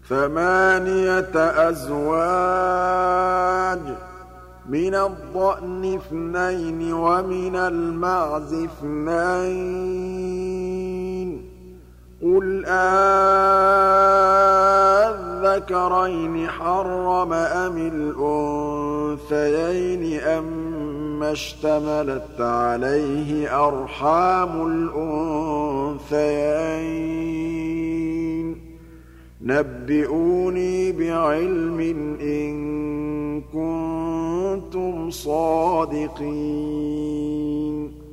ثمانية أزواج من الضأن اثنين ومن المعز اثنين قل أذكرين حرم أم الأنثيين أما اشتملت عليه أرحام الأنثيين نبئوني بعلم إن كنتم صادقين